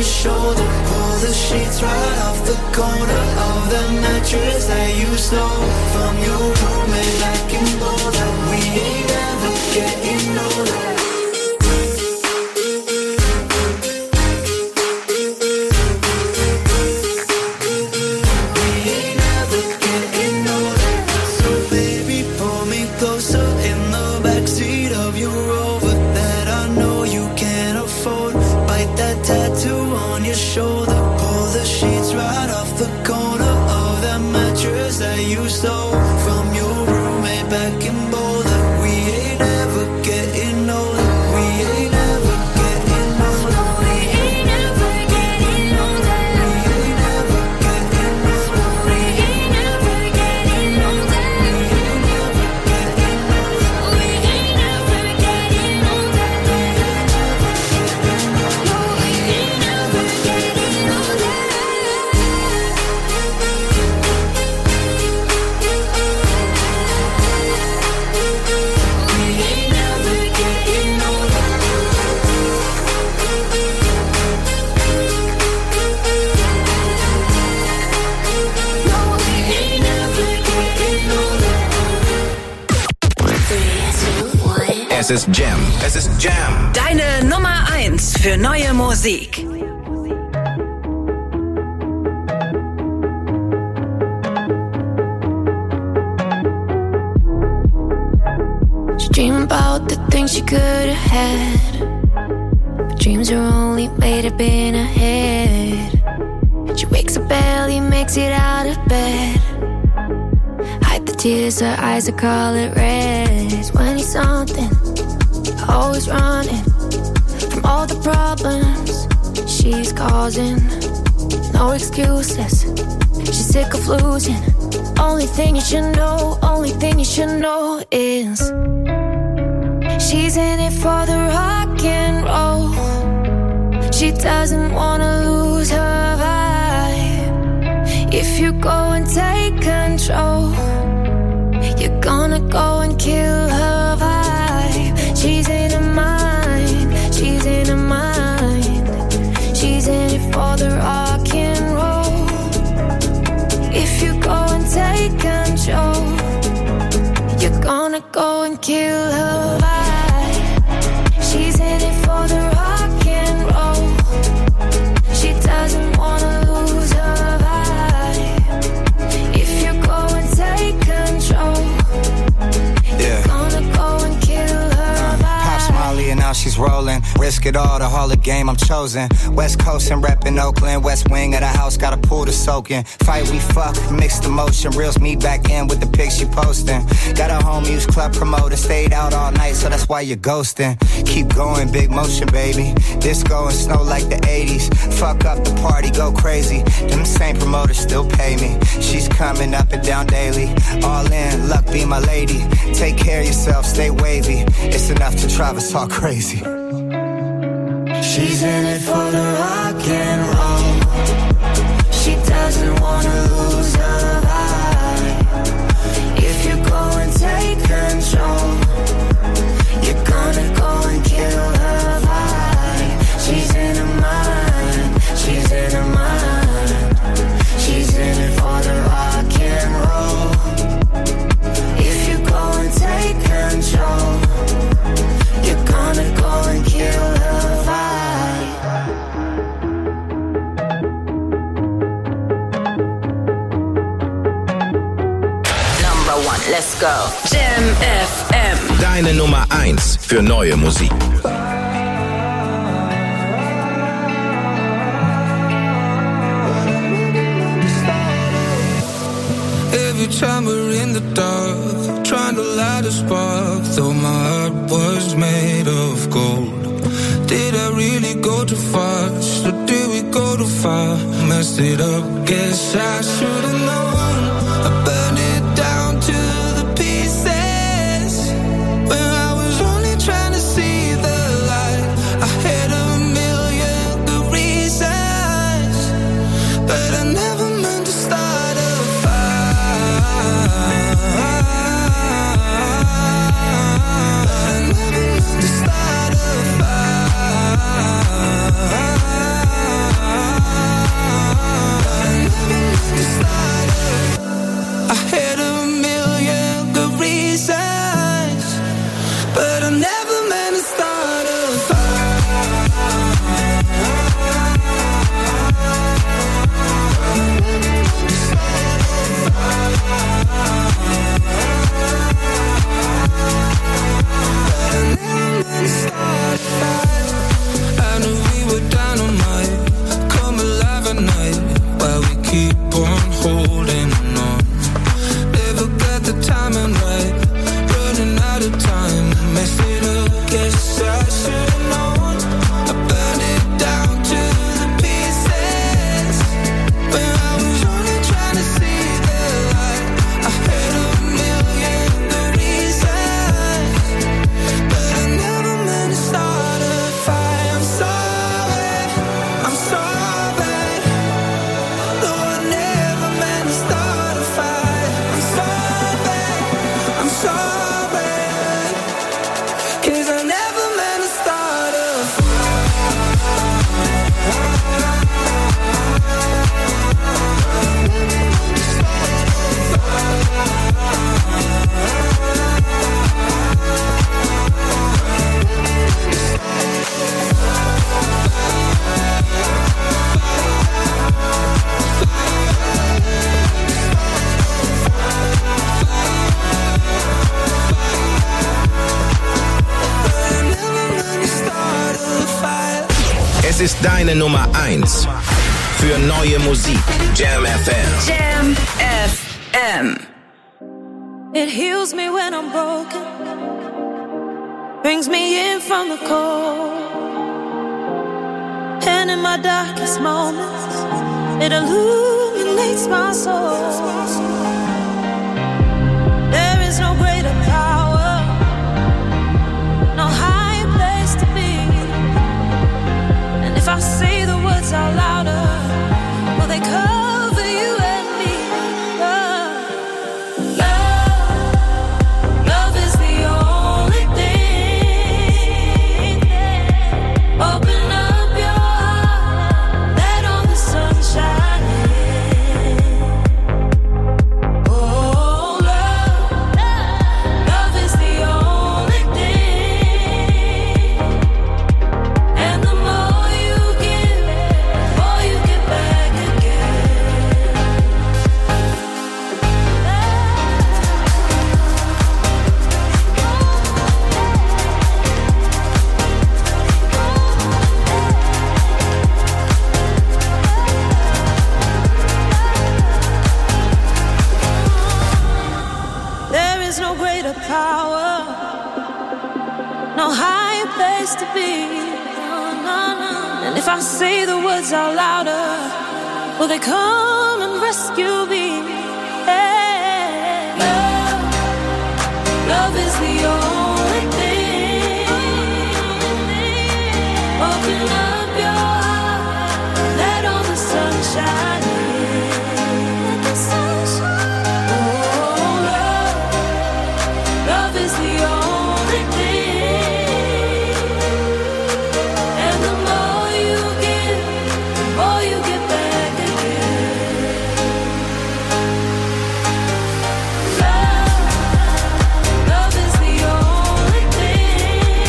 your shoulder. Pull the sheets right off the corner of the mattress that you stole from your roommate back in Boulder. We ain't ever getting older. Shoulder, pull the sheets right off the corner of that mattress that you stole from your roommate back in Boulder. We ain't ever getting older. We ain't ever getting older. We ain't ever getting older. We ain't ever getting older. We ain't ever getting older. We ain't ever getting older. We ain't ever getting older. Es ist Jam. Es ist Jam. Deine Nummer 1 für neue Musik. She dream about the things she could have had, but dreams are only made up in her head. She wakes up early, makes it out of bed, hide the tears, her eyes are color red. 20-something, always running from all the problems she's causing. No excuses, she's sick of losing. Only thing you should know, only thing you should know is she's in it for the rock and roll. She doesn't wanna lose her vibe. If you go and take control, you're gonna go and kill her vibe. She's in her mind, she's in her mind. She's in it for the rock and roll. If you go and take control, you're gonna go and kill her vibe. She's in it for the rock and roll. She doesn't wanna lose her vibe. If you go and take control, you're gonna go and kill her vibe. Pop Smiley and now she's rolling. Risk it all, the Hall of Game, I'm chosen. West Coast and reppin' Oakland. West wing of the house, got a pool to soak in. Fight, we fuck, mixed emotion. Reels me back in with the pics she posting. Got a home use club promoter. Stayed out all night, so that's why you're ghosting. Keep going, big motion, baby. Disco and snow like the 80s. Fuck up the party, go crazy. Them same promoters still pay me. She's coming up and down daily. All in, luck be my lady. Take care of yourself, stay wavy. It's enough to drive us all crazy. She's in it for the rock and roll. She doesn't wanna lose her vibe. If you go and take control, you're gonna go and kill her vibe. She's in her mind, she's in her mind. She's in it for the rock and roll. If you go and take control, you're gonna go and kill her vibe. Let's go. Jam FM. Deine Nummer 1 für neue Musik. Every time we're in the dark, trying to light a spark, though my heart was made of gold. Did I really go too fast, or did we go too far? Messed it up, guess I should've known. I burned it down to the pieces when I was only trying to see the light. I had a million good reasons, but I never meant to start a fire. I never meant to start a fire. Es ist deine Nummer 1 für neue Musik. Jam FM. Jam FM. It heals me when I'm broken, brings me in from the cold, and in my darkest moments, it illuminates my soul. There is no greater power, no higher place to be, and if I say the words out louder, will they cover you and me? Love is the only thing. Open up your heart, let all the sun shine in. Oh, love is the only thing. And the more you give, the more you get back again. There is no greater power, no higher place to be. And if I say the words out louder, will they come and rescue me? Hey. Love is the only thing. Open up your heart, let all the sun shine in. Oh, love is the only thing. And the more you give, the more you get back again. Love is the only thing.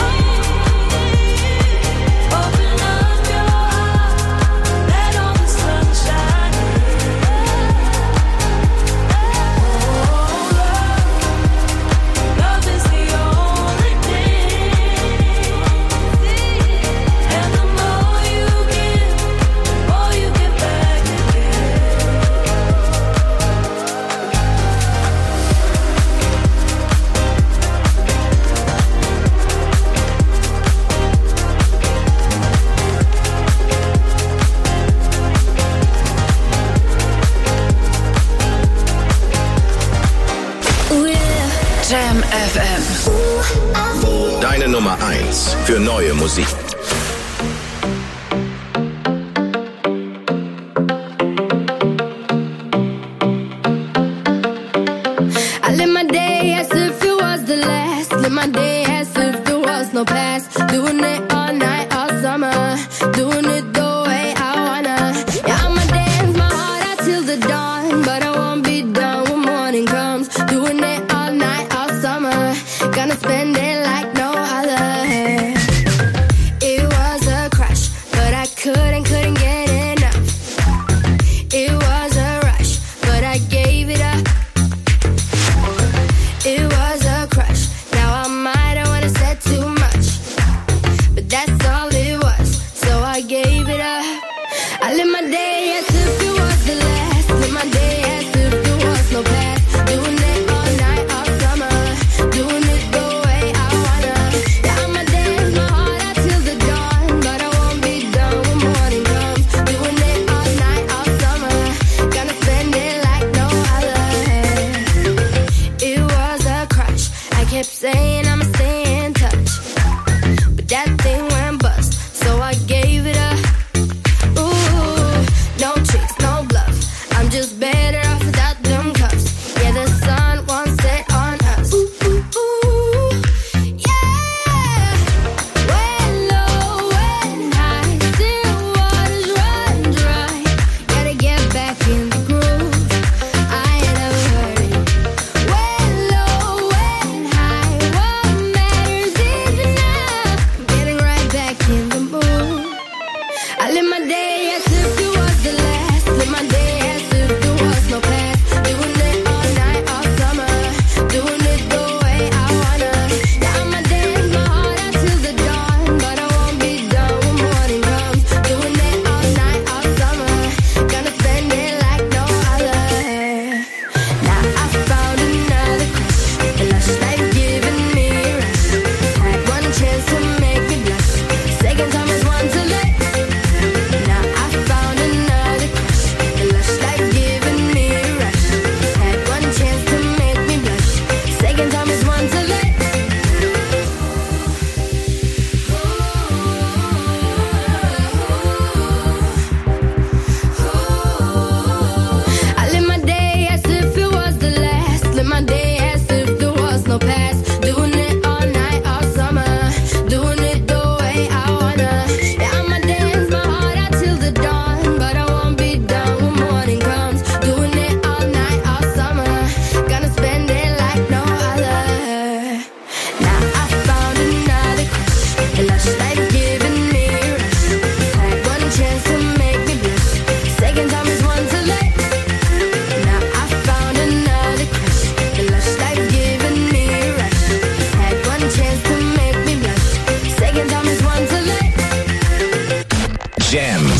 Open up your heart, let all the sun shine in. Love is the only thing. And the more you give, the more you get back again. Jam FM. Deine Nummer 1 für neue Musik. I live my day as if it was the last. Live my day as if there was no past. Doing it all night, all summer. Doing it the way I wanna. Yeah, I'ma dance my heart out till the dawn. But I won't be done when morning comes. Doing it all night, all summer. Gonna spend it like no other.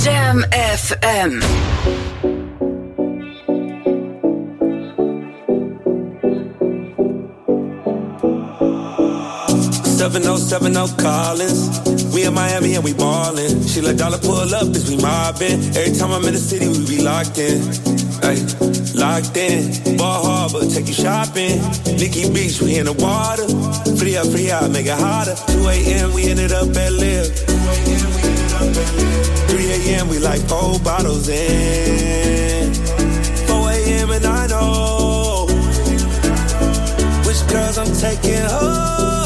Jam FM. 7070 Collins. We in Miami and we ballin'. She let dollar pull up as we mobbin'. Every time I'm in the city, we be locked in. Ay, locked in. Ball Harbor, take you shopping. Nikki Beach, we in the water. Free up, make it hotter. 2 a.m. we ended up at Live. 3 a.m. we like 4 bottles in. 4 a.m. and I know which girls I'm taking home.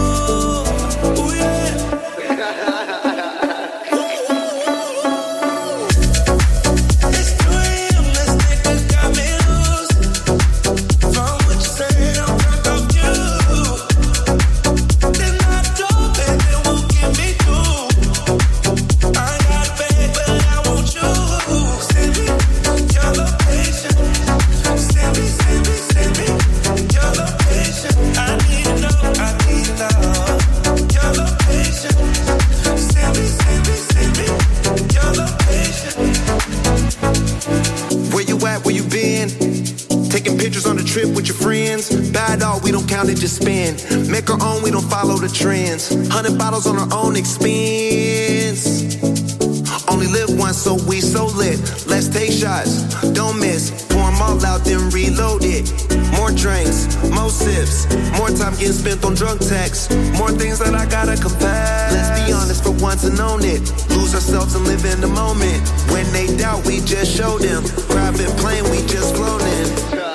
With your friends, buy it all, we don't count it, just spend. Make our own, we don't follow the trends. 100 bottles on our own expense. Only live once, so we so lit. Let's take shots, don't miss. Pour them all out, then reload it. More drinks, more sips. More time getting spent on drug texts. More things that I gotta confess. Let's be honest for once and own it. Lose ourselves and live in the moment. When they doubt, we just show them. Private plane, we just floating.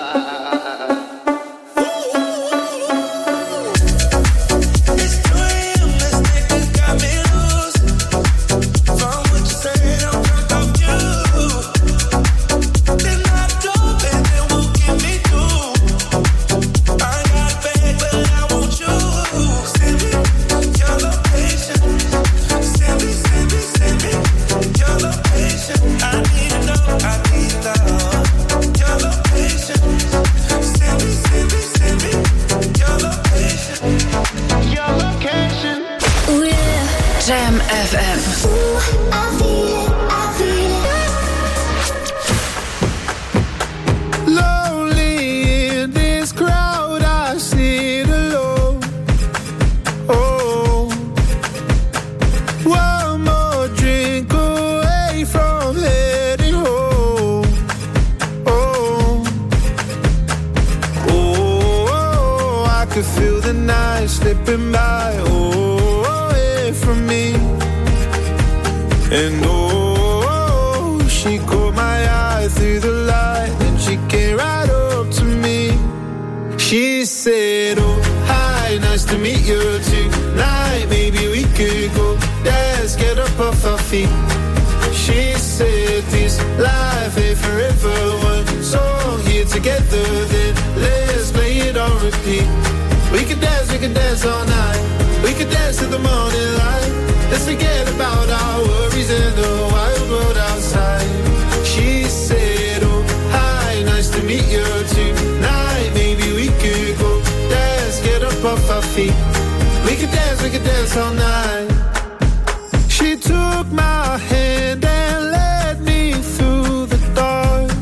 She said this life ain't forever. One song here together, then let's play it on repeat. We could dance all night. We could dance till the morning light. Let's forget about our worries and the wild world outside. She said, oh, hi, nice to meet you tonight. Maybe we could go dance, get up off our feet. We could dance all night. She took my hand and led me through the dark.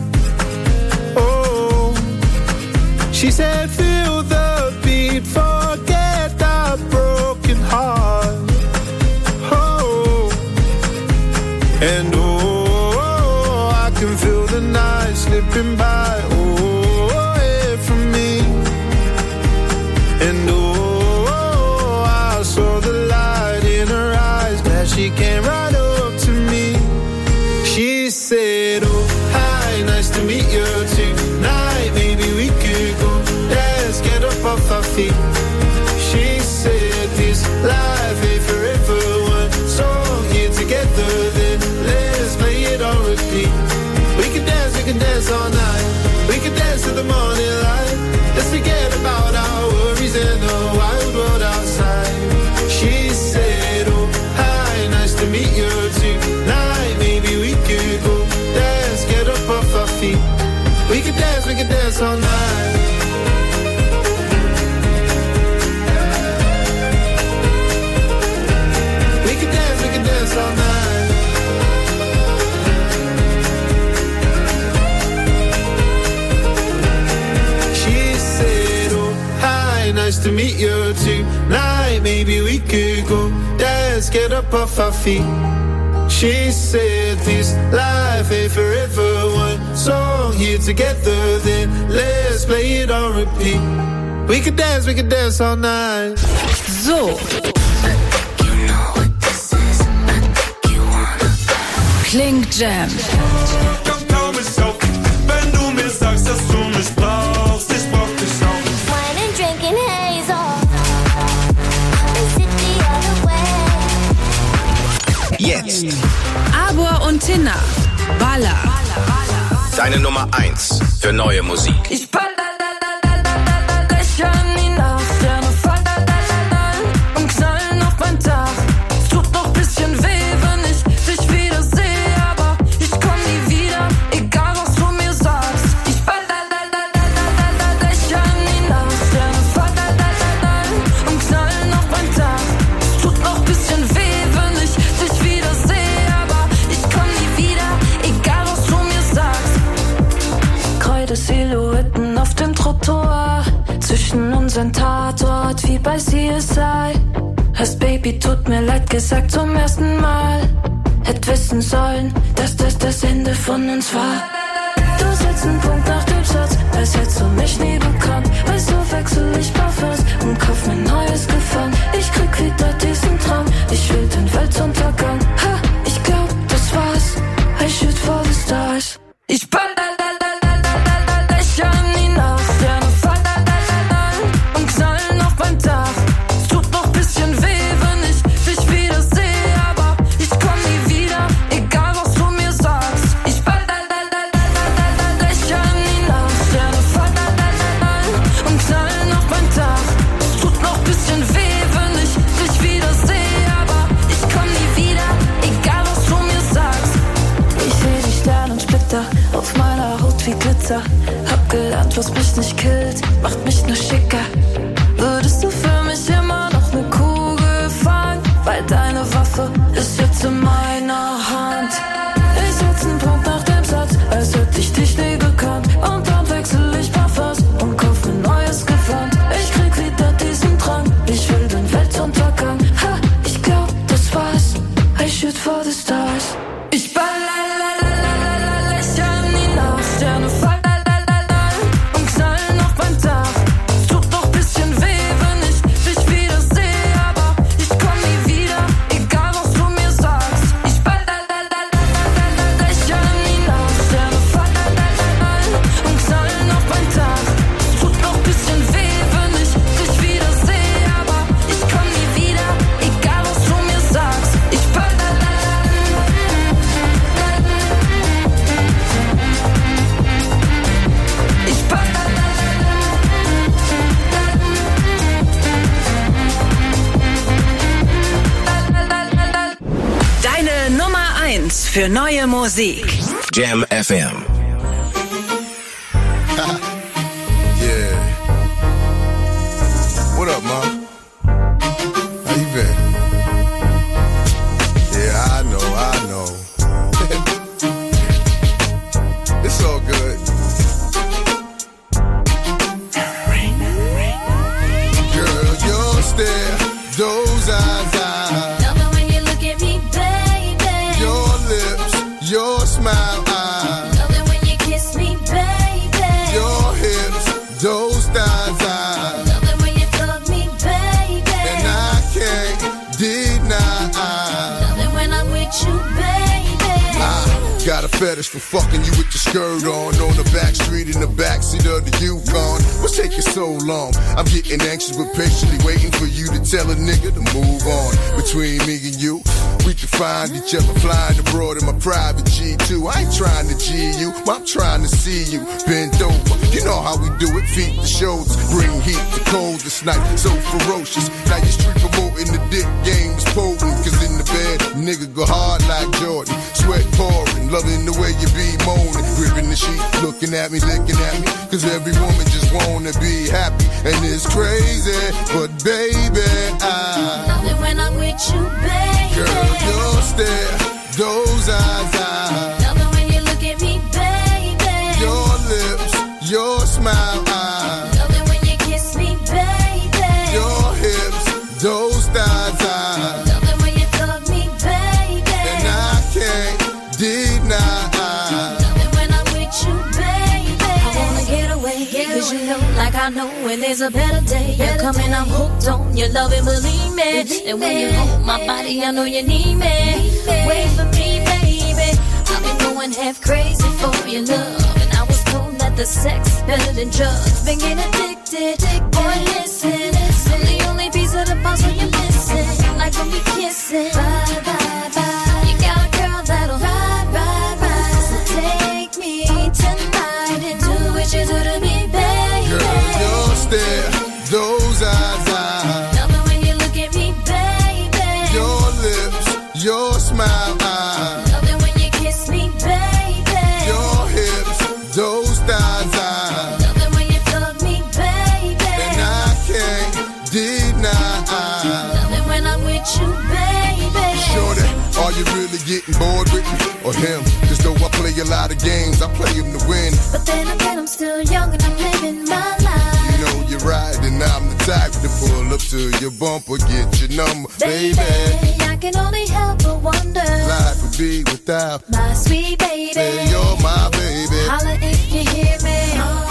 Oh, she said, feel the beat, forget the broken heart. Oh, and oh, I can feel the night slipping by. Oh, away from me. And oh, I saw the light in her eyes. She came right up to me. She said, oh, hi, nice to meet you tonight. Maybe we could go dance, get up off our feet. She said, this life ain't forever. One song here together, then let's play it on repeat. We can dance all night. We can dance till the morning light. Let's forget about our worries and the wild world outside. She said, oh, nice to meet you tonight. Maybe we could go dance, get up off our feet. We could dance all night. We could dance all night. nice to meet you tonight. Maybe we could go dance, get up off our feet. She said this life ain't forever. One song here together, then let's play it on repeat. We could dance all night. So. Klingt Jam. Komm, kaum ist auf, wenn du mir sagst, dass du mich brauchst, ich brauch dich auch. Wine and drinking hazel. Is it the other way? Jetzt. Abor und Tina. Balla. Deine Nummer 1 für neue Musik. Ich ball Lächeln in die Nacht, Sterne fallen und knallen auf mein Dach. Es tut noch bisschen weh, wenn ich dich wieder sehe, aber ich komm nie wieder, egal was du mir sagst. Ich ball Lächeln in die Nacht, Sterne fallen und knallen auf mein Dach. Es tut noch bisschen weh, wenn ich dich wieder sehe, aber ich komm nie wieder, egal was du mir sagst. Kreide Silhouetten auf dem Trottoir, zwischen unseren Tatort wie bei CSI. Hast Baby, tut mir leid gesagt zum ersten Mal. Hätt wissen sollen, dass das Ende von uns war. Du setzt einen Punkt nach dem Satz, als hättest du mich nie bekannt. Weißt du, wechsel ich Parfums und kauf mir neues Gefallen. Ich krieg wieder diesen Traum, ich will den Weltuntergang. Ha, ich glaub, das war's, I shoot for the stars. Ich ball Lächeln in die Nacht, Sterne fallen und knallen auf mein Dach. Es tut noch bisschen weh, wenn ich dich wieder sehe, aber ich komm nie wieder, egal was du mir sagst. Ich ball Lächeln in die Nacht, Sterne fallen und knallen auf mein Dach. Es tut noch bisschen weh, wenn ich dich wieder sehe, aber ich komm nie wieder, egal was du mir sagst. Ich seh die Sternensplitter auf meiner Haut wie Glitzer. Hab gelernt, was mich nicht killt, macht mich nur schicker. Würdest du für mich immer noch ne Kugel fangen? Weil deine Waffe ist jetzt in meiner Hand. Ich setz einen Punkt nach dem Satz, als hätte ich dich nie gekannt. Und dann wechsel ich Parfums und kauf mir neues Gewand. Ich krieg wieder diesen Drang, ich will den Weltuntergang. Ha, ich glaub, das war's, I shoot for the stars. Ich ball Lächeln in die Nacht, Sterne fallen und knallen auf mein Dach. Es tut noch bisschen weh, wenn ich dich wieder sehe, aber ich komm nie wieder, egal was du mir sagst. Ich ball Lächeln in die Nacht, Sterne fallen und knallen auf mein Dach. Es tut noch bisschen weh, wenn ich dich wieder sehe, aber ich komm nie wieder, egal was du mir sagst. Ich ball Deine Nummer 1 für neue Musik. Jam FM. Yeah. What up, Mom? How you been? Yeah, I know. It's all good. Girl, your stare, those eyes. Love it when you look at me, baby. Your lips, your smile. Love it when you kiss me, baby. Your hips, those thighs. Love it when you hug me, baby. And I can't deny. Love it when I'm with you, baby. Got a fetish for fucking you with your skirt on the back street in the backseat of the Yukon. What's taking so long? I'm getting anxious but patiently waiting for you to tell a nigga to move on. Between me and you, we can find each other flying abroad in my private G2. I ain't trying to G you, I'm trying to see you bent over. You know how we do it, feet to shoulders, bring heat to cold this night, so ferocious. Now you street promoting the dick game is potent, cause in the bed, nigga go hard like Jordan, sweat pouring, loving the way you be moaning, gripping the sheet, looking at me, licking at me, cause every woman just wanna be happy, and it's crazy, but baby, I love it when I'm with you, baby. Girl, your stare, those eyes, love it when you look at me, baby. Your lips, your smile, love it when you kiss me, baby. I know when there's a better day, you're coming, I'm hooked on your love and believe me. And when you hold my body, I know you need me. Wait for me, baby. I've been going half crazy for your love, and I was told that the sex is better than drugs. Been getting addicted, boy, listen. I'm the only piece of the puzzle you're missing. Like when we kissing, bye, bye, bye. You got a girl that'll ride, ride, ride. So take me tonight and do what you do to me, baby. Girl, your stare, those eyes, love it when you look at me, baby. Your lips, your smile, love it when you kiss me, baby. Your hips, those thighs, love it when you hug me, baby. And I can't deny, love it when I'm with you, baby. Shorty, are you really getting bored with me or him? Just though I play a lot of games, I play them to win. But then again, I'm still young and I'm living my life. You know you're right, and I'm the type to pull up to your bumper, get your number, baby. I can only help but wonder. Life would be without my sweet baby. Say you're my baby. Holla if you hear me.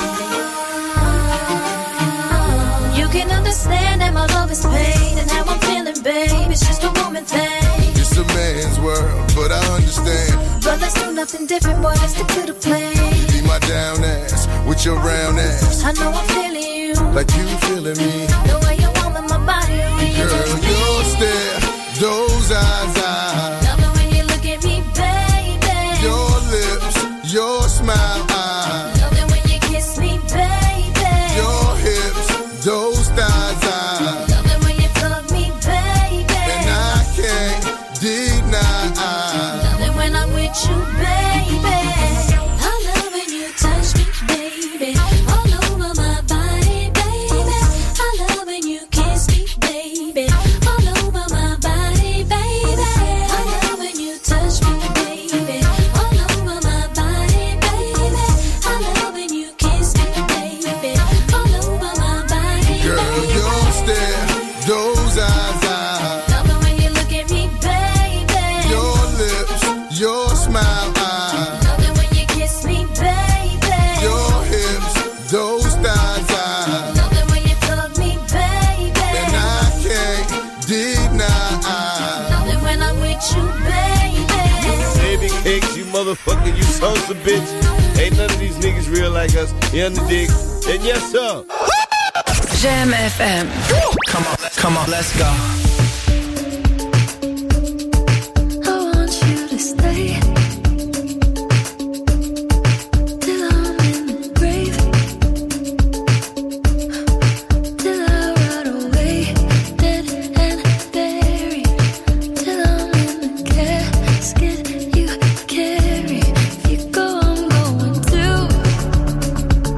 You can understand that my love is pain and how I'm feeling, babe. It's just a woman thing. It's a man's world, but I understand. But let's do nothing different, boy. Let's stick to the plan. You be my down ass with your round ass. I know I'm feeling you like you feeling me. The way you want with my body, when you girl, your stare, those eyes, love it when you look at me, baby. Your lips, your smile, love it when you kiss me, baby. Your hips, those thighs, love it when you hug me, baby. And I can't deny, love it when I'm with you, baby. I love when you touch me, baby, all over my body, baby. I love when you kiss me, baby, all over my body, baby. I love when you touch me, baby, all over my body, baby. I love when you kiss me, baby, all over my body. Girl, your stare, those eyes, love it when you look at me, baby. Your lips, your smile, love it when you kiss me, baby. Your hips, those thighs, love it when you hug me, baby. And I can't deny, love it when I'm with you, baby. Baby cakes, you motherfucker, you sons of bitch. Ain't none of these niggas real like us. You underdig? And yes, sir. Jam FM. Come on, let's go. I want you to stay till I'm in the grave, till I rot away, dead and buried, till I'm in the casket you carry. If you go, I'm going too,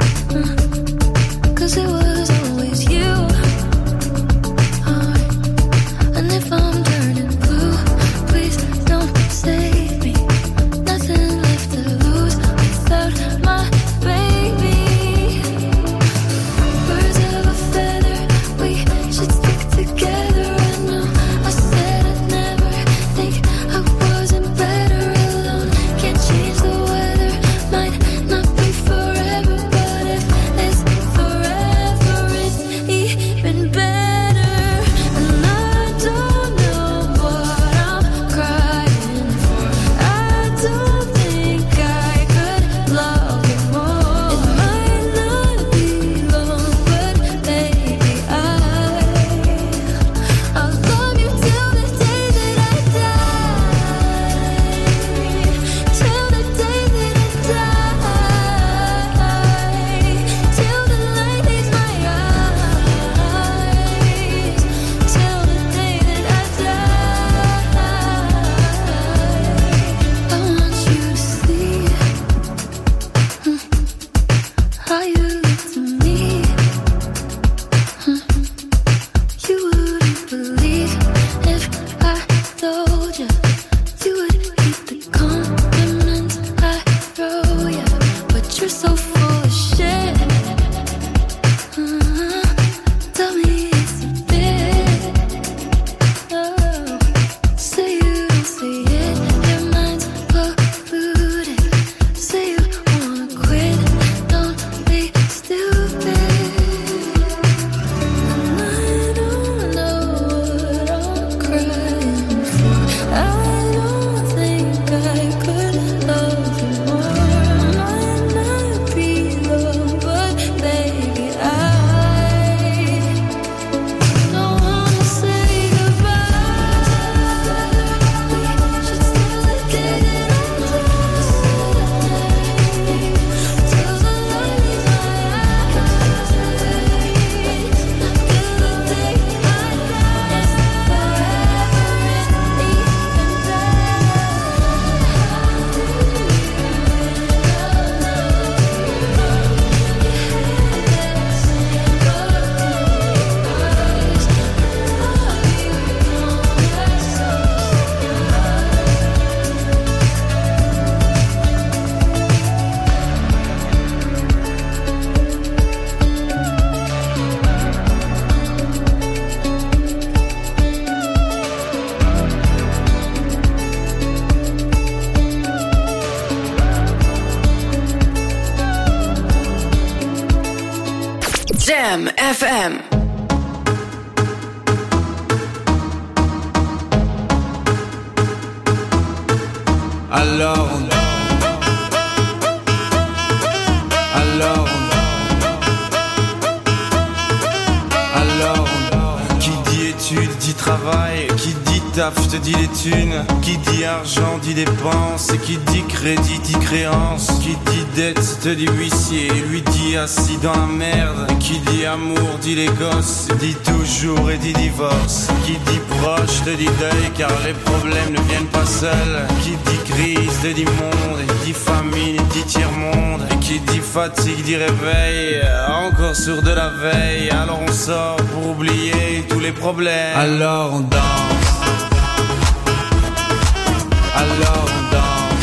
'cause it was always you. Jam FM. Alors qui dit études dit travail, qui dit taf je te dis les thunes, qui dit argent dit dépenses, et qui dit crédit dit créance, qui dit dette te dit huissier, lui dit assis dans la merde, qui dit amour dit les gosses, dit toujours et dit divorce, qui dit proche te dit deuil car les problèmes ne viennent pas seuls, qui dit crise te dit monde, et dit famine dit tiers-monde, et qui dit fatigue dit réveil, encore sourd de la veille, alors on sort pour oublier tous les problèmes, alors on danse, alors on danse,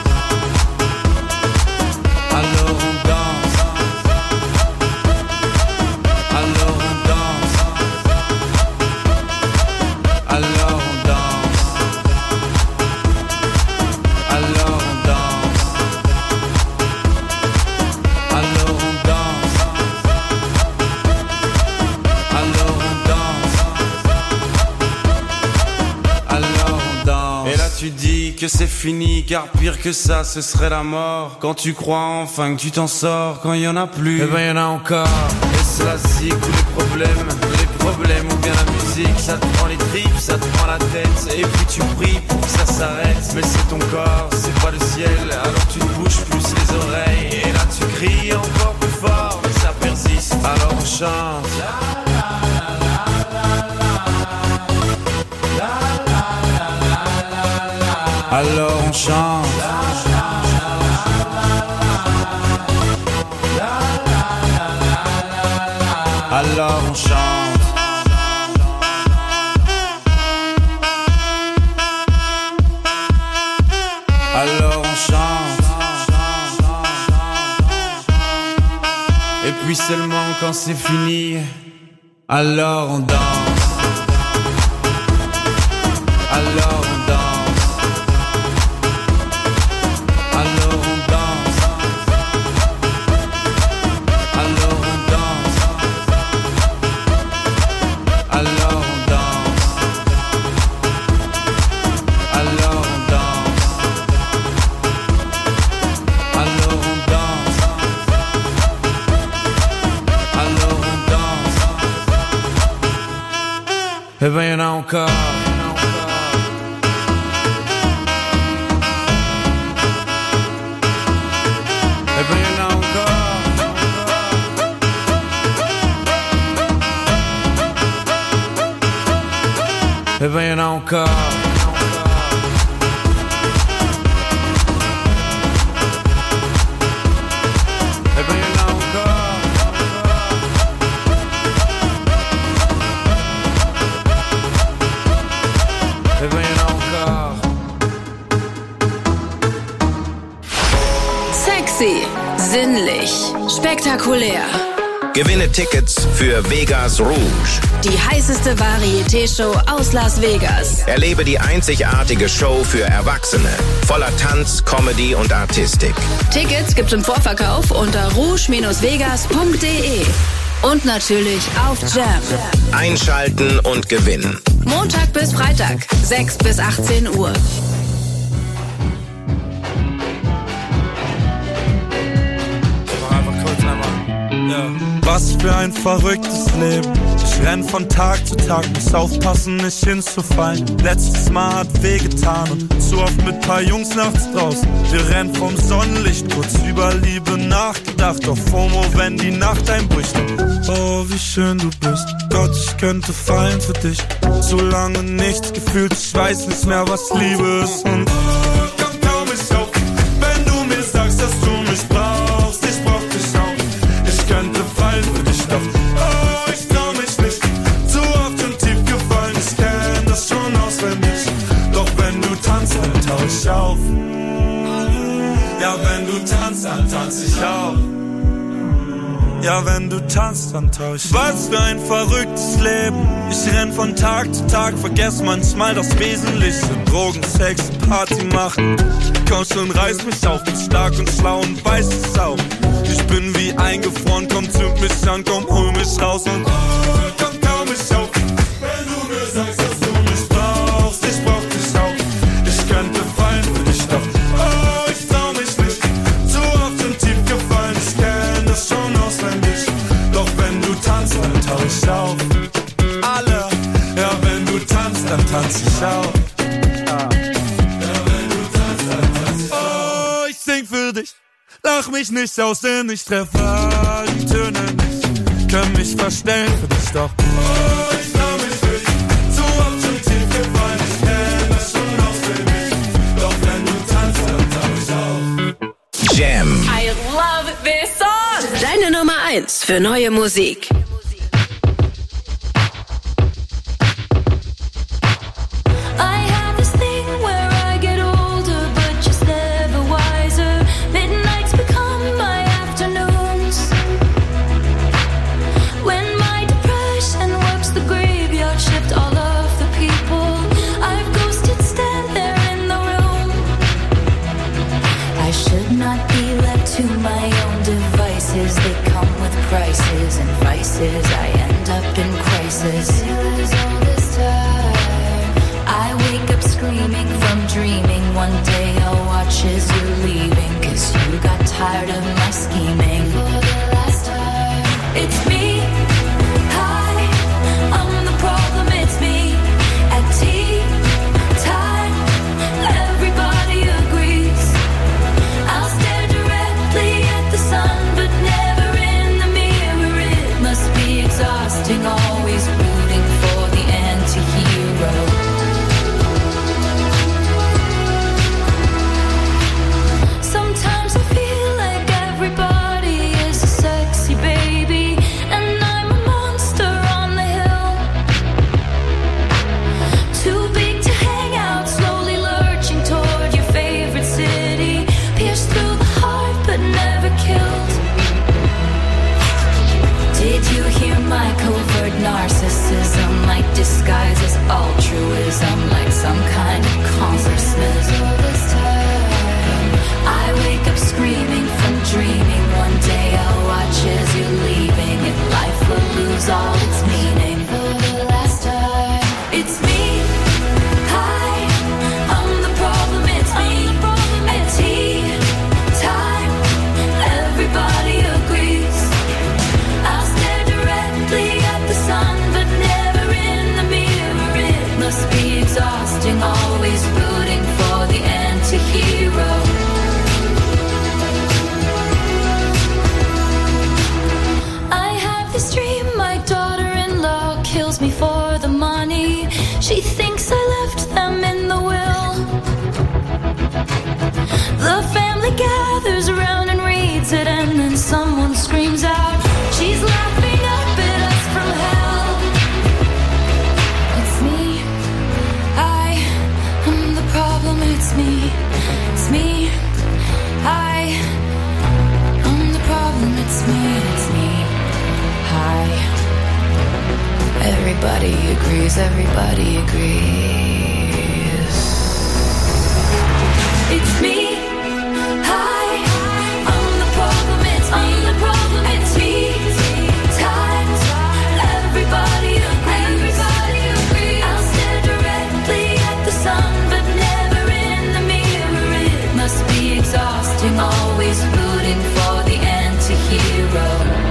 alors on danse, alors on danse, alors on danse, alors on danse, alors on danse, alors on danse, alors on danse. Et là tu dis que c'est fini car pire que ça ce serait la mort. Quand tu crois enfin que tu t'en sors, quand y en a plus, eh ben y en a encore. Et cela zig tous les problèmes ou bien la musique, ça te prend les tripes, ça te prend la tête, et puis tu pries pour que ça s'arrête. Mais c'est ton corps, c'est pas le ciel, alors tu te bouges plus les oreilles, et là tu cries encore plus fort, mais ça persiste, alors on chante. Alors on chante. Alors on chante. Alors on chante. Et puis seulement quand c'est fini, alors on danse. Alors on danse. Eh ben y'en a encore. Eh ben y'en a encore. Eh ben y'en a encore. Eh ben y'en a encore. Eh ben y'en a encore. Sexy, sinnlich, spektakulär. Gewinne Tickets für Vegas Rouge. Die heißeste Varieté-Show aus Las Vegas. Erlebe die einzigartige Show für Erwachsene. Voller Tanz, Comedy und Artistik. Tickets gibt's im Vorverkauf unter rouge-vegas.de. Und natürlich auf Jam. Einschalten und gewinnen. Montag bis Freitag, 6 bis 18 Uhr. Was für ein verrücktes Leben. Ich renn von Tag zu Tag, muss aufpassen, nicht hinzufallen. Letztes Mal hat wehgetan und zu oft mit paar Jungs nachts draußen. Wir rennen vom Sonnenlicht, kurz über Liebe nachgedacht. Auf FOMO, wenn die Nacht einbricht. Oh, wie schön du bist. Gott, ich könnte fallen für dich. So lange nichts gefühlt, ich weiß nicht mehr, was Liebe ist. Und komm kaum nicht auf, wenn du mir sagst, dass du mich brauchst. Ich brauch dich auch. Ich könnte fallen für dich, doch oh, ich trau mich nicht. Zu oft und tief gefallen, ich kenn das schon auswendig. Doch wenn du tanzt, dann tauch ich auf. Ja, wenn du tanzt, dann tanz ich auch. Ja, wenn du tanzt, dann tausch. Was für ein verrücktes Leben. Ich renn von Tag zu Tag, vergess manchmal das Wesentliche. Drogen, Sex, Party machen. Komm schon, reiß mich auf, bin stark und schlau und weiß es auch. Ich bin wie eingefroren, komm, zünd mich an, komm, hol mich raus und komm, kaum mich auf. Wenn du mir sagst, dass du mich brauchst, ich brauch dich auch. Ich könnte fallen für dich, doch ich trau mich nicht. Zu oft und tief gefallen, ich kenn das schon auswendig. Doch wenn du tanzt, dann tauch ich auf. Alle, ja, wenn du tanzt, dann tanz ich auch. Ja, wenn du tanzt, dann tanz ich auch. Ich sing für dich, lach mich nicht aus, denn ich treffe die Töne nicht. Können mich verstellen für dich, doch ich trau mich nicht. Zu oft schon tief gefallen, ich kenn das schon auswendig. Doch wenn du tanzt, dann tauch ich auf. Jam. I love this song. Deine Nummer 1 für neue Musik. I have this thing where I get older, but just never wiser. Midnights become my afternoons. When my depression works the graveyard shift, all of the people I've ghosted stand there in the room. I should not be left to my own devices. They come with prices and vices. I end up in crisis. All this time I wake up screaming from dreaming. One day I'll watch as you're leaving, 'cause you got tired of my scheming. For the last time, it's me. Hi, I'm the problem, it's me. At tea time, everybody agrees. I'll stare directly at the sun, but never in the mirror. It must be exhausting, always rooting for the anti-hero. Sometimes I feel like everybody is a sexy baby, and I'm a monster on the hill. Too big to hang out, slowly lurching toward your favorite city. Pierced through the heart, but never killed. Did you hear my covert narcissism? Like disguise as altruism, like some kind of consciousness. All this time I wake up screaming from dreaming. One day I'll watch as you're leaving, and life will lose all its meaning. For the last time, it's me. Hi, I'm the problem, it's me. At tea time, everybody agrees. I'll stare directly at the sun, but never in the mirror. It must be exhausting, always rooting for the anti-hero. I have this dream, my daughter-in-law kills me for the money. She thinks I left them in the will. The family gathers around and reads it, and then someone screams out, she's laughing up at us from hell. It's me. I am the problem, it's me. It's me. I am the problem, it's me. It's me. Hi. Everybody agrees, everybody agrees. It's me. Hi. I'm the problem, it's me. I'm the problem, it's me. Times, everybody agrees. Everybody agrees. I'll stare directly at the sun, but never in the mirror. It must be exhausting, always rooting for the anti-hero.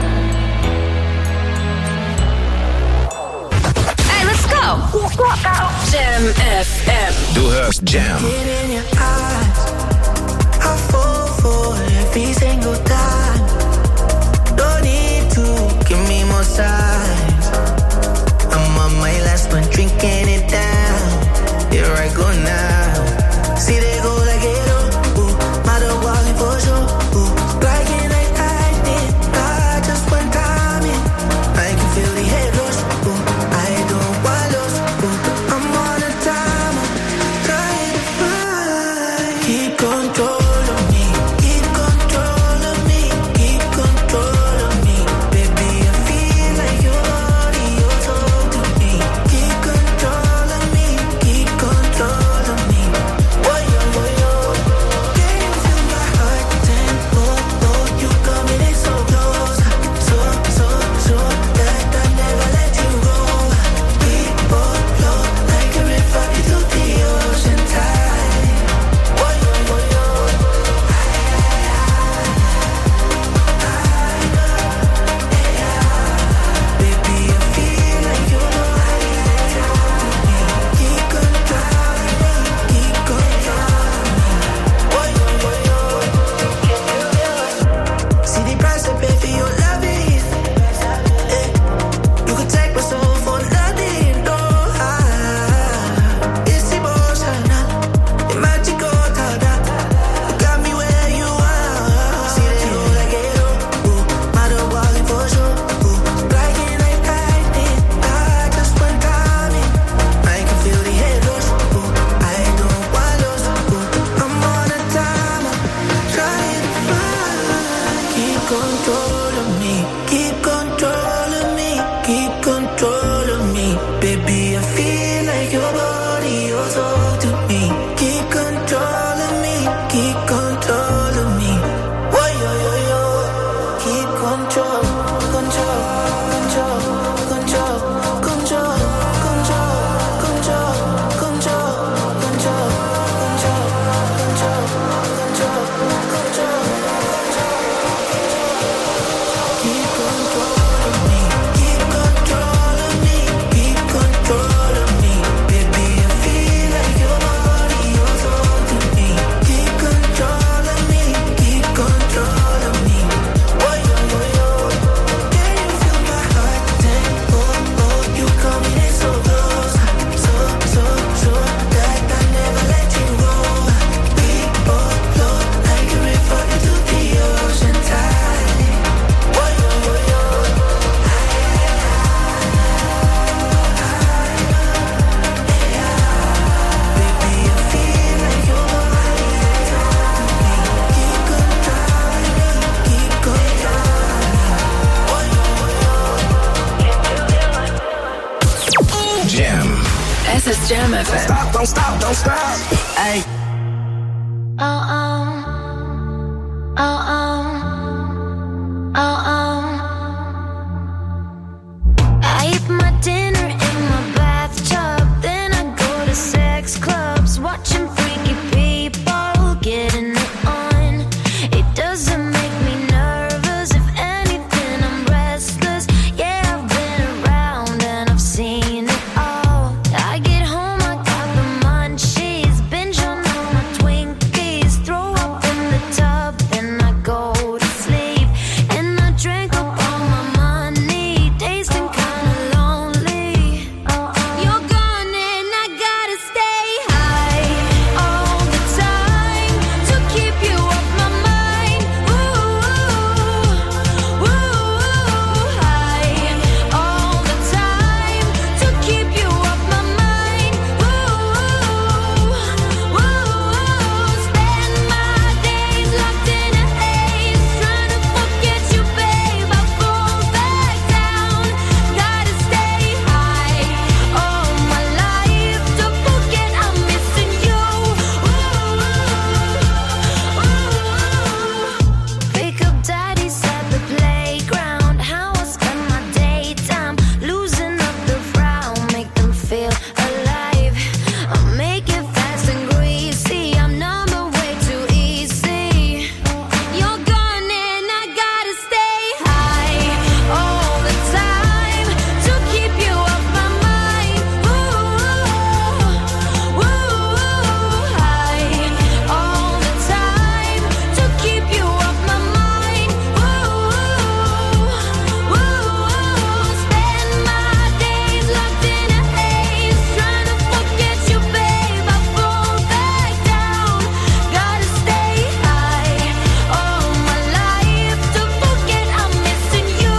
Hey, let's go! Jam FM. Du hörst Jam. In your eyes, I fall for every single time. Don't need to give me more signs. I'm on my last one, drinking it down. Here I go now. See they go like it, ooh, mother walking for sure, ooh, striking like lightning. Not just one time in, I can feel the head rush, ooh, I don't want lost, ooh, I'm on a timer, trying to find. Keep control of me, keep control of me, keep control of me. don't stop, don't stop. Hey. I eat my dinner in my bathtub, then I go to sex clubs, watching freaky people getting it on. It doesn't make me nervous, if anything I'm restless. Yeah, I've been around and I've seen it all. I get home, I got the munchies, binge on all my Twinkies, throw up in the tub, then I go to sleep. And I drank up all my money, tasting kinda lonely. You're gone and I gotta stay high all the time to keep you off my mind. Ooh, high all the time to keep you off my mind. Spend my days locked in a haze, trying to forget you, babe. I fall back down, gotta stay high all my life to forget I'm missing you. Pick up daddies at the playground, how I spend my daytime, losing up the frown, make them feel alive. I make it fast and greasy, I'm number way too easy. You're gone and I gotta stay high all the time to keep you off my mind. High all the time to keep you off my mind. Spend my days locked in a haze, trying to forget you, babe. I fall back down, gotta stay high all my life to forget I'm missing you.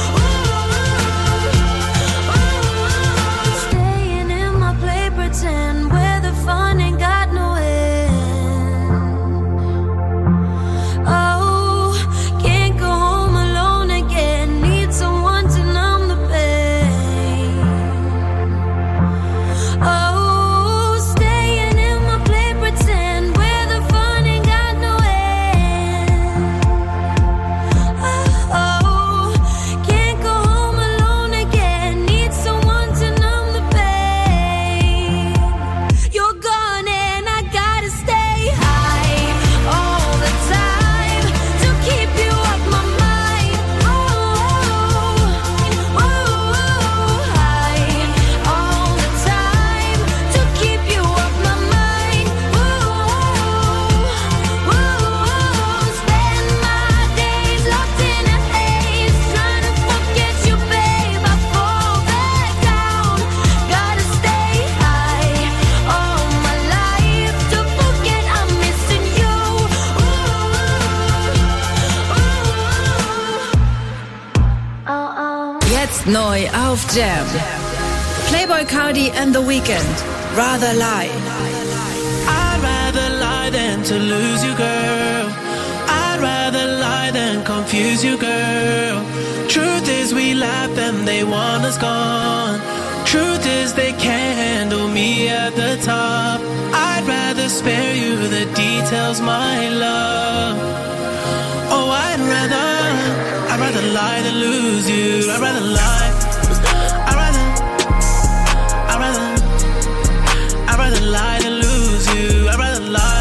Staying in my play pretend, where the fun ain't got no end. Oh, can't go home alone again, need someone to numb the pain. Oh, staying in my play pretend, where the fun ain't got no end. Oh, can't go home alone again, need someone to numb the pain. You're gone and I gotta stay high all the time to keep you off my mind. High all the time to keep you off my mind. Spend my days locked in a haze, trying to forget you, babe. I fall back down, gotta stay high all my life to forget I'm missing you. Jetzt neu auf Jam. Playboy Cardi and The Weeknd. Rather Lie. I'd rather lie than to lose you, girl. I'd rather lie than confuse you, girl. Truth is we laugh and they want us gone. Truth is they can't handle me at the top. I'd rather spare you the details, my love. Oh, I'd rather lie than lose you. I'd rather lie. I'd rather lie than lose you. I'd rather lie.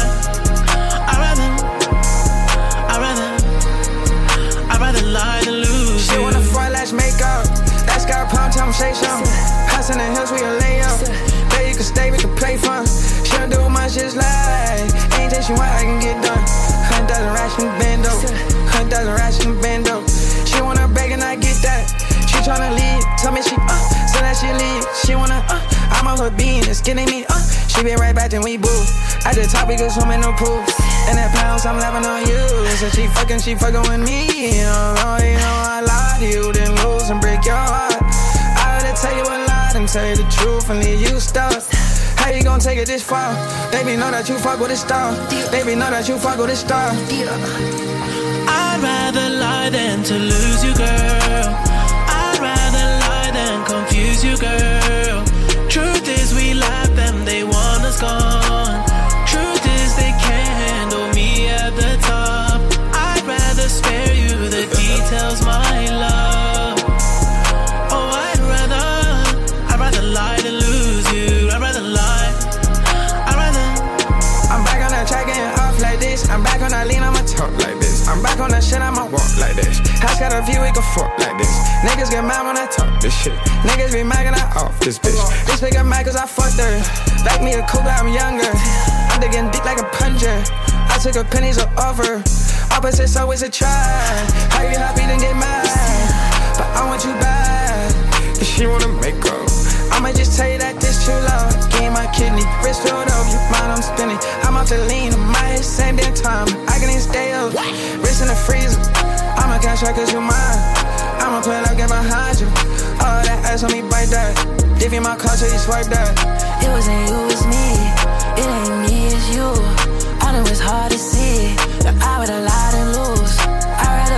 I'd rather lie than lose you. She wanna fry, let's make up. Let's go pound town, say something. House in the hills, we can lay up. Baby, you can stay, we can play fun. She don't do much, just like anything she want, I can get done. 100,000 racks in bando. 100,000 racks in bando. She wanna break and I get that. She tryna leave, tell me she so that she leave. She wanna I'm on her bean, it's getting me She be right back then we boo. At the top we go swim in the pool. And that pounds I'm laughing on you. So she fucking with me. You know I lie to you, then lose and break your heart. I had to tell you a lie and tell you the truth and leave you stuck. How you gon' take it this far? Baby, know that you fuck with a star. Baby, know that you fuck with a star. I'd rather lie than to lose you, girl. I'd rather lie than confuse you, girl. Truth is we laugh and they want us us gone. Truth is they can't handle me at the top. I'd rather spare you the details, my love. Oh, I'd rather lie than lose you. I'd rather lie. I'm back on that track getting off like this. I'm back on that lean, I'ma talk like this. I'm back on that shit, I'ma walk like this. House got a view, we can fuck like this. Niggas get mad when I talk this shit. Niggas be mad when I off this bitch. This nigga mad cause I fucked her. Back me a cougar, I'm younger. I'm digging deep like a plunger. I took a pennies of offer. Opposites always a try. How you happy then get mad? But I want you back. If she wanna make up, I'ma just tell you that this too loud. Gain my kidney, wrist filled up, you mind I'm spinning. I'm off the lean, in my head, same damn time. I can even stay up, wrist in the freezer. I'ma cash out cause you mine. I'ma play like get behind you. All that ass on me, bite that. Give you my car till you swipe that. It wasn't you, it's me. It ain't me, it's you. I know it's hard to see, but I would've lied and lose. I'd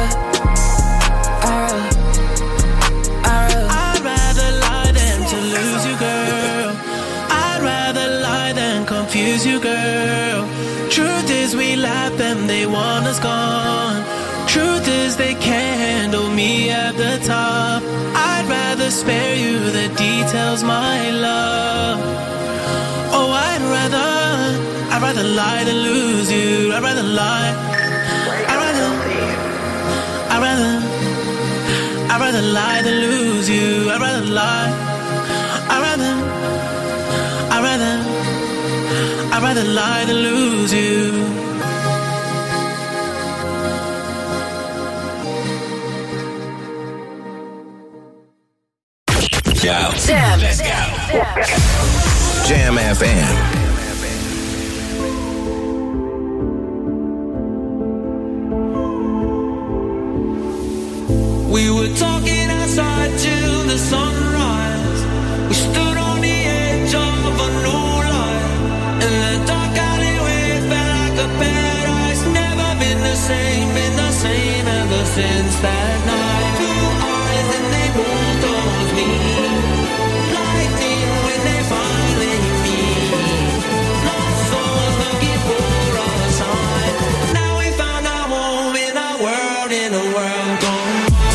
rather lie than to lose you, girl. I'd rather lie than confuse you, girl. Truth is we laugh and they want us gone. Truth is they can't handle me at the top. I'd rather spare you the details, my love. Oh, I'd rather lie than lose you. I'd rather lie. I'd rather lie than lose you. I'd rather lie. I'd rather lie than lose you. Jam. Let's go. Jam FM. We were talking outside till the sunrise. We stood on the edge of a new life. In the dark alleyway felt like a paradise. Never been the same ever since that night. Blue eyes and they rolled towards me. Lightning when they finally meet. Lost souls looking for a sign. Now we found our home in a world gone.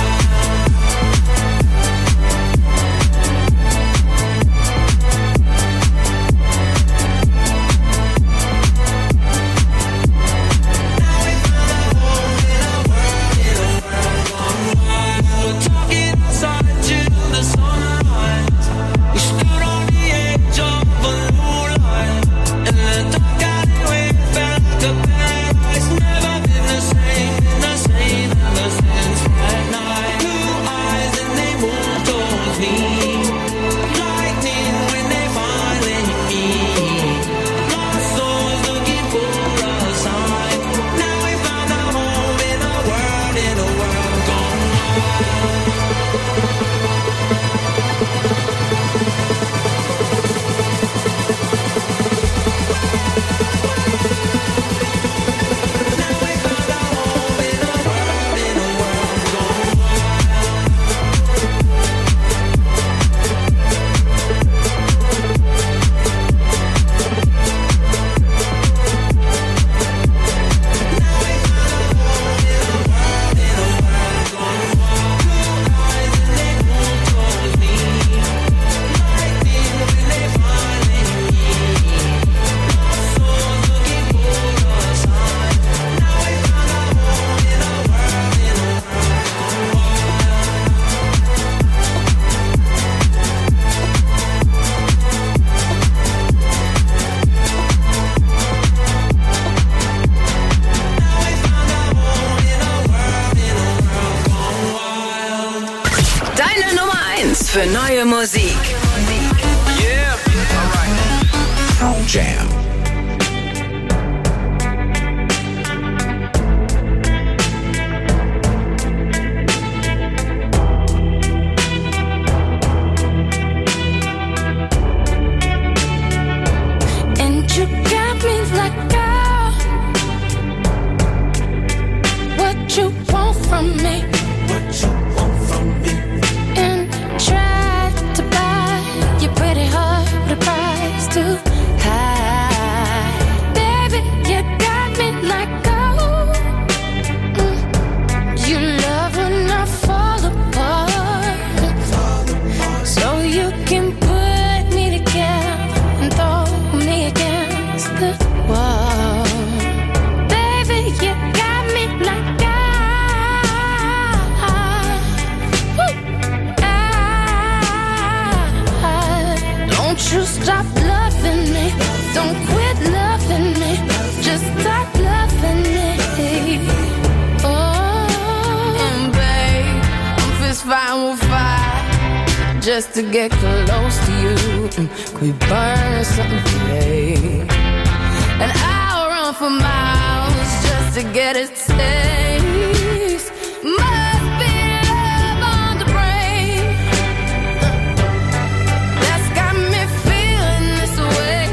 Für neue Musik. Yeah, alright. Jam. And you got me like, girl, what you want from me? What you want from me? And try to buy your pretty heart with a price too high. just to get close to you. Could we burn something today? And I'll run for miles just to get a taste. Must be love on the brain that's got me feeling this way.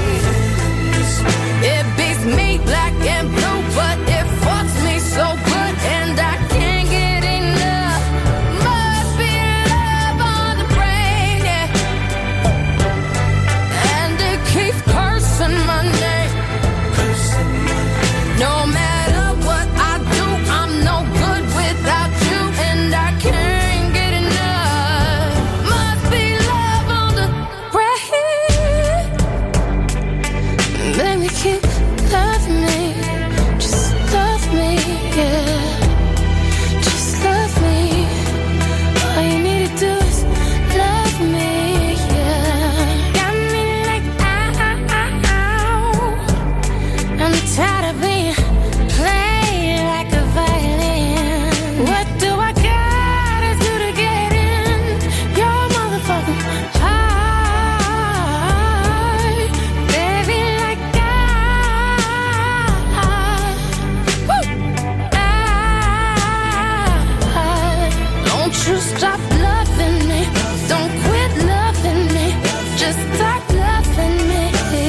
It beats me black and blue, but it fucks me so good, and I can't get enough. Must be love on the brain, yeah. And it keeps cursing my name. No matter what I do, I'm no good without you, and I can't get enough. Must be love on the brain. Baby, keep loving me, just love me, yeah. Just love me. All you need to do is love me, yeah. Got me like ow. I'm tired of being played like a violin. What do I gotta do to get in your motherfucking heart? Baby, like don't you stop loving me. Don't quit loving me. Just stop loving me.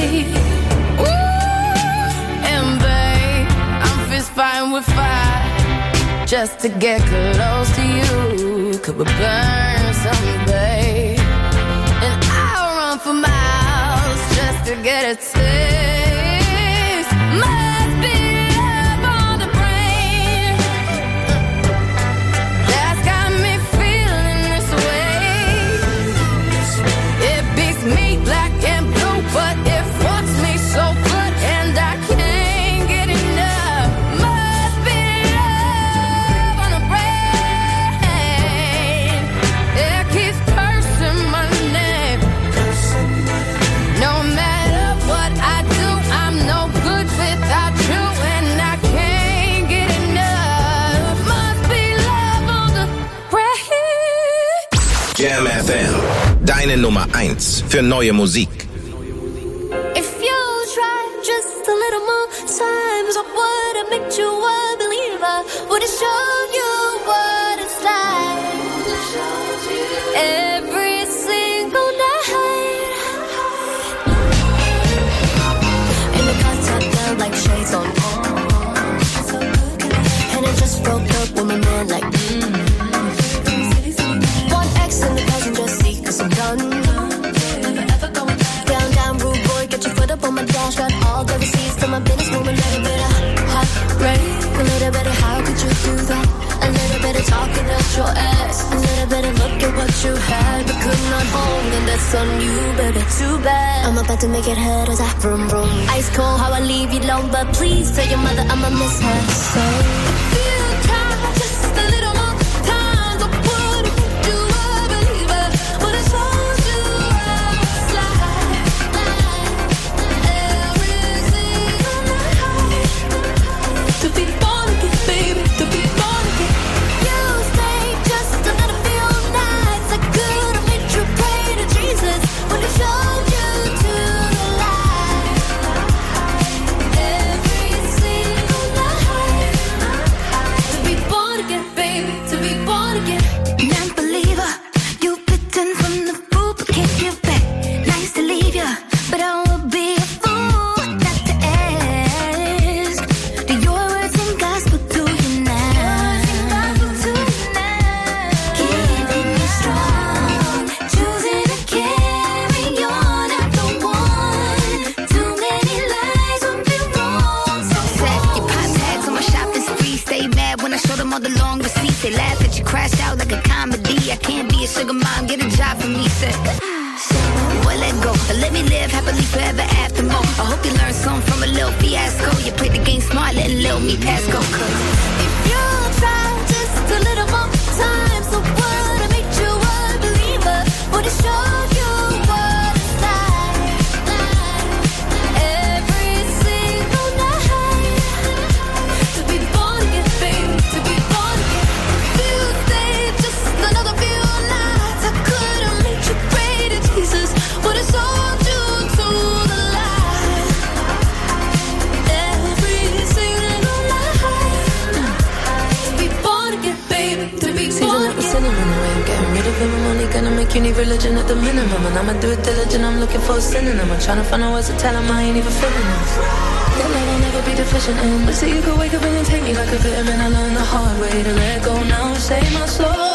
Ooh, and babe, I'm fist fighting with fire just to get close to you. Could we burn something, babe? And I'll run for miles just to get a taste. Must be love on the brain that's got me feeling this way. It beats me black and blue, but it fucks me so good, and I can't get enough. Must be love on the brain. It keeps cursing my name. No matter what I do, I'm no good without you, and I can't get enough. Must be love on the brain. Jam FM, deine Nummer 1 für neue Musik. If you try just a little more times, I would have made you a believer. Would have shown you what it's like every single night. In the contact felt like shades on, and I just broke up with my man like one X in the passenger seat, 'cause I'm done. Down, down, rude boy, get your foot up on my dash. Got all the receipts to my business, moving a little bit of heartbreak. A little bit of how could you do that? A little bit of talking out your ass. A little bit of look at what you had, but could not hold, and that's on you, baby, too bad. I'm about to make it hurt as I vroom vroom. Ice cold, how I leave you alone, but please tell your mother I'ma miss her. So if you try just a little more time, I would have made you a believer. Would have told you I was like every single night. To be born again, baby, to be born again. You stay just a little few nights. I could have made you pray to Jesus. Would have showed you to the light every single night. To be born again, baby, to be born again. Non-believer, you bitten from the fruit, but can't give back. Nice to leave ya, but I would be a fool not to ask. Do your words and gospel to you now? Keeping you strong, choosing to carry on after one. Too many lies would be wrong. So Set your pop tags on my shopping spree. Stay mad when I show them all the long receipts. They laugh at you, crash out like a comedy. I can't be a sugar mom, get a job for me. Said, well, let go. Let me live happily forever after more. I hope you learned something from a little fiasco. You played the game smart, letting little me pass go. 'Cause if you try just a little more time, so would have made you a believer. Would have showed you what it's like every single night. To be born again, baby, to be born again. If you stay just another few nights, I could have made like you need religion at the minimum. And I'ma do it diligent, I'm looking for a synonym. I'm trying to find out words to tell him I ain't even feeling this. That love I'll never be deficient in. But see, you could wake up and take me like a vitamin. I learned the hard way to let go now. Save my soul.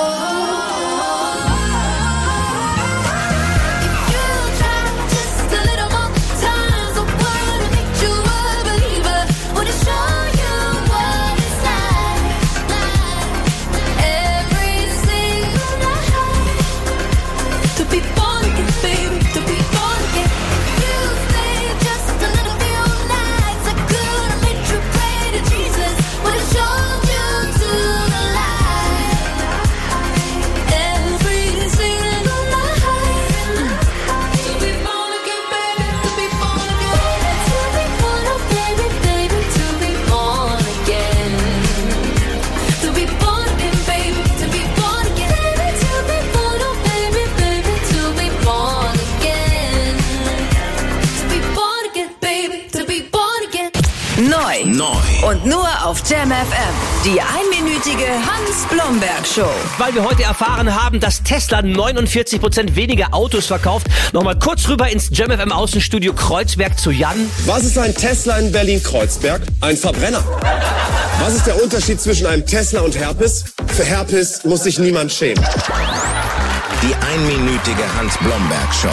Und nur auf Jam FM. Die einminütige Hans-Blomberg-Show. Weil wir heute erfahren haben, dass Tesla 49% weniger Autos verkauft. Nochmal kurz rüber ins Jam FM Außenstudio Kreuzberg zu Jan. Was ist ein Tesla in Berlin-Kreuzberg? Ein Verbrenner. Was ist der Unterschied zwischen einem Tesla und Herpes? Für Herpes muss sich niemand schämen. Die einminütige Hans-Blomberg-Show.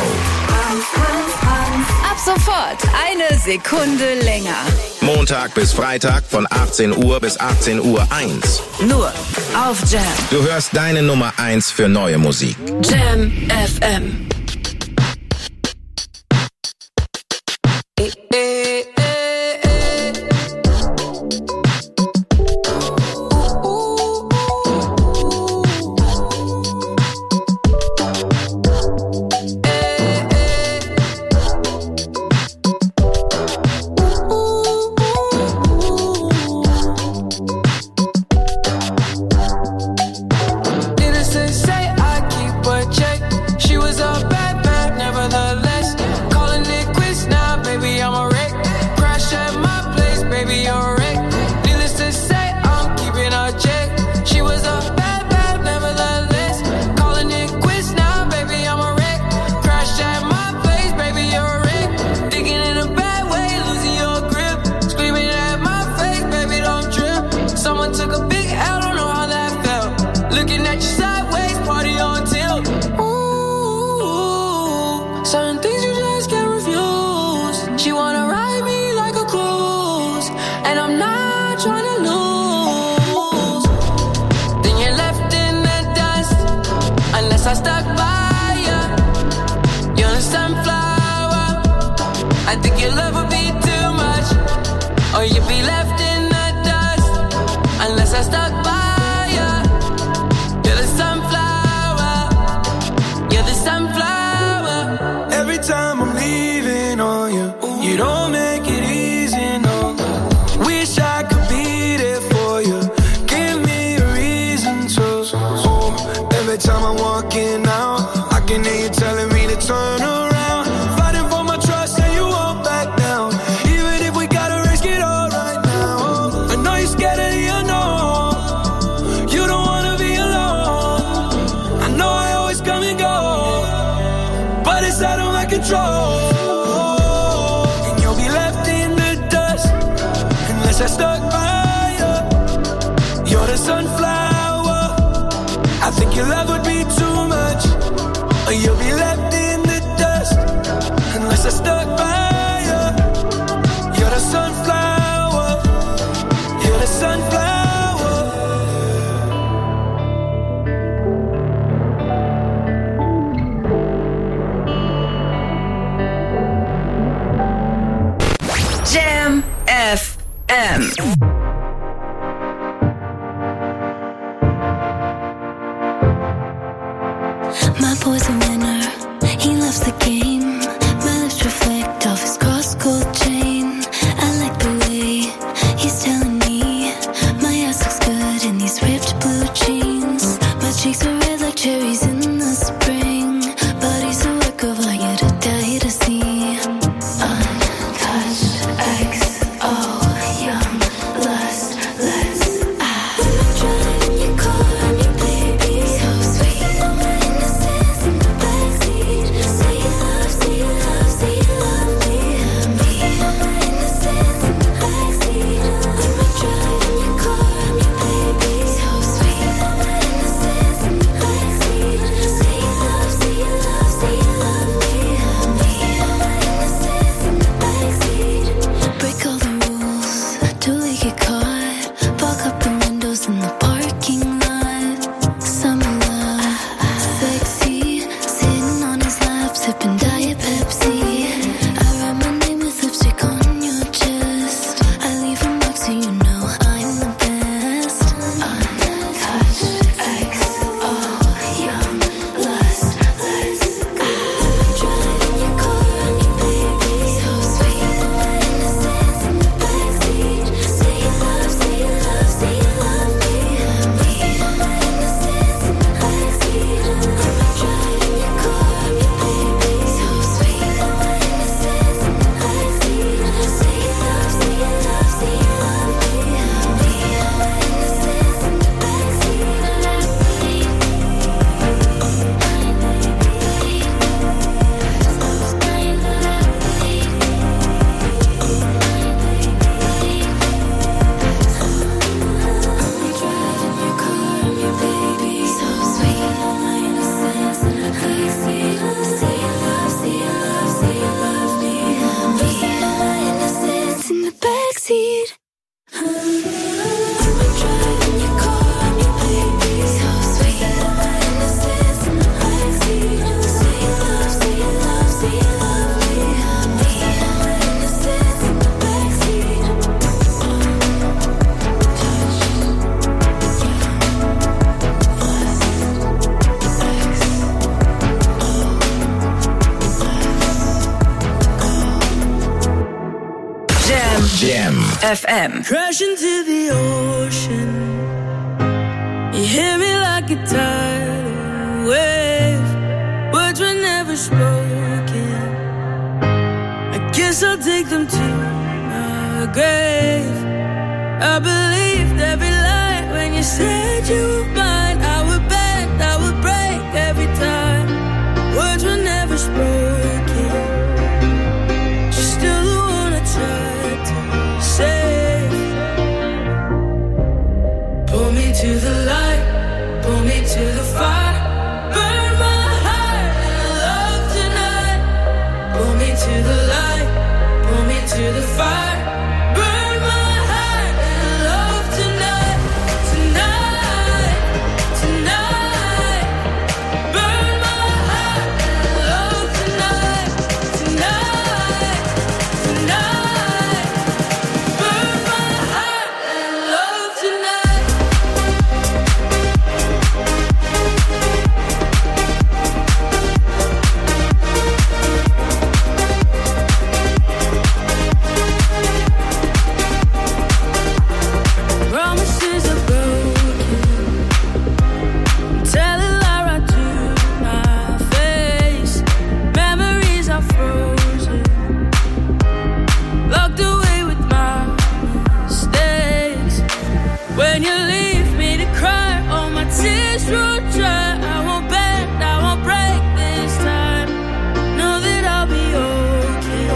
Ab sofort eine Sekunde länger. Montag bis Freitag von 18 Uhr bis 18 Uhr 1. Nur auf Jam. Du hörst deine Nummer 1 für neue Musik. Jam FM. Jam FM. My boy's a winner, he loves the game. My lips reflect off his cross-gold chain. I like the way he's telling me my ass looks good in these ripped blue jeans. My cheeks are red like cherries in the spring. Body's a work of art, you're to die to see. Untouched, XO, young get caught. Fog up the windows in the parking lot. Summer love, sexy, sitting on his lap, sipping Diet Pepsi. I write my name with lipstick on your chest. I leave a mark so you know I'm the best. Untouched X, oh, young lust, let's go. I'm driving your car, baby, so sweet. Innocence in the backseat. Say you love, say you love, say you love me. Innocence in the backseat. I'm driving your car, baby, so sweet. Innocence in the backseat. Say you love, say you love, say you love me. Innocence in the backseat. Jam FM. Crash into the ocean. You hear me like a tidal wave. Words were never spoken. I guess I'll take them to my grave. I believed every lie when you said you were mine. I would bend, I would break every time. Words were never spoken. She's still the one I tried to save. Pull me to the light, pull me to the fire. Burn my heart in love tonight. Pull me to the light, pull me to the fire. Burn my heart in love tonight. Tonight, tonight. Burn my heart in love tonight. Tonight, tonight. Burn my heart in love tonight. Promises are broken. Tell a lie right to my face. Memories are frozen. Locked away with my mistakes. When you leave me to cry, all my tears will dry. I won't bend, I won't break this time. Know that I'll be okay.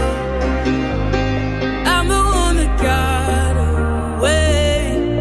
I'm the one that got away.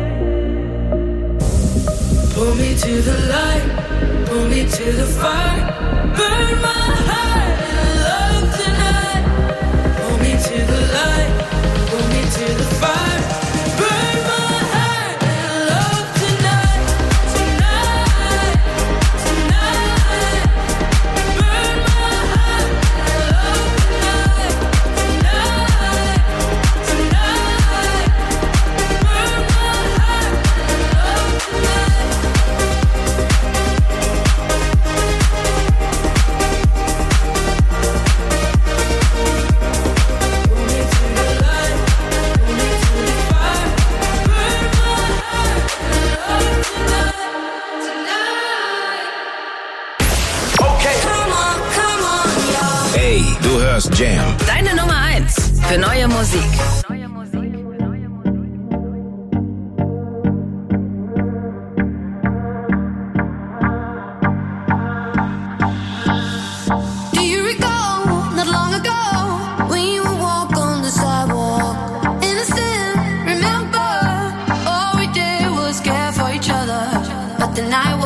Pull me to the light, pull me to the fire. Burn my heart in love tonight. Pull me to the light, pull me to the fire. Burn my heart in love tonight. Tonight, tonight. Burn my heart in love tonight. Tonight, tonight. Burn my heart in love tonight. Hey, du hörst Jam. Deine Nummer 1 für neue Musik. Do you recall not long ago when you would walk on the sidewalk? Innocent, remember all we did was care for each other, but the night